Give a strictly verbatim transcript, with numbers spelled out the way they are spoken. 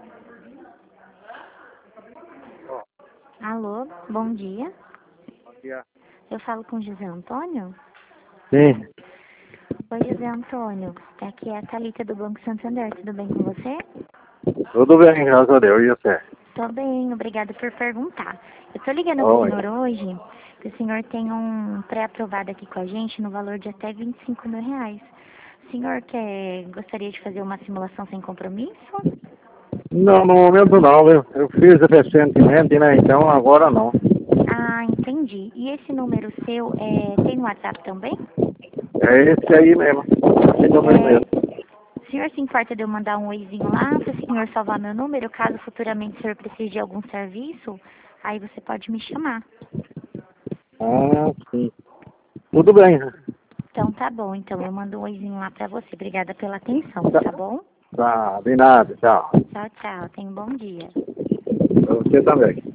Alô, bom dia. Bom dia. Eu falo com José Antônio? Sim, Oi, José Antônio. Aqui é a Thalita do Banco Santander. Tudo bem com você? tudo bem, graças a Deus. E você? Tô bem, obrigada por perguntar. Eu tô ligando pro Oi. senhor hoje, que o senhor tem um pré-aprovado aqui com a gente no valor de até vinte e cinco mil reais. O senhor quer, gostaria de fazer uma simulação sem compromisso? Não, no momento não, eu, eu fiz recentemente, né? Então agora não. Ah, entendi. E esse número seu é, tem no WhatsApp também? É esse aí mesmo. Esse número mesmo. O senhor se importa de eu mandar um oizinho lá para o senhor salvar meu número, caso futuramente o senhor precise de algum serviço? Aí você pode me chamar. Ah, sim. Tudo bem. Então tá bom, então eu mando um oizinho lá para você. Obrigada pela atenção, Tá, tá bom? tá, de nada, tchau. Tchau, tchau. Tenha um bom dia. Pra você também.